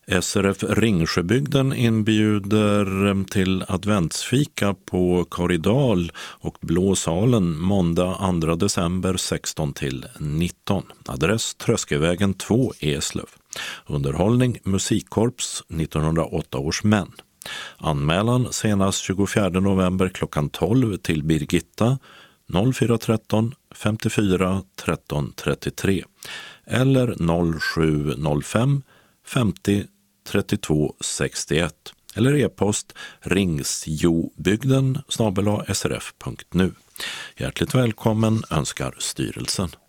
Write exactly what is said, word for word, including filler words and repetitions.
S R F Ringsjöbygden inbjuder till adventsfika på Korridal och Blåsalen måndag andra december sexton till nitton. Adress Tröskevägen två, Eslöv. Underhållning Musikkorps nittonhundraåtta års män. Anmälan senast tjugofjärde november klockan tolv till Birgitta noll fyra ett tre femtiofyra tretton trettiotre eller noll sju noll fem femtio trettiotvå sextioett eller e-post ringsjobygden snabel-a srf punkt nu. Hjärtligt välkommen önskar styrelsen.